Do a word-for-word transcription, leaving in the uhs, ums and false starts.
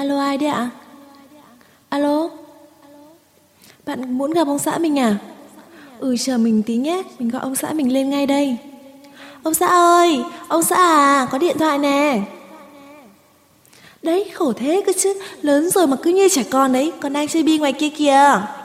Alo, ai đấy ạ? Alo? Bạn muốn gặp ông xã mình à? Ừ, chờ mình tí nhé, mình gọi ông xã mình lên ngay đây. Ông xã ơi, ông xã à, có điện thoại nè. Đấy, khổ thế cơ chứ, lớn rồi mà cứ như trẻ con đấy, còn đang chơi bi ngoài kia kìa.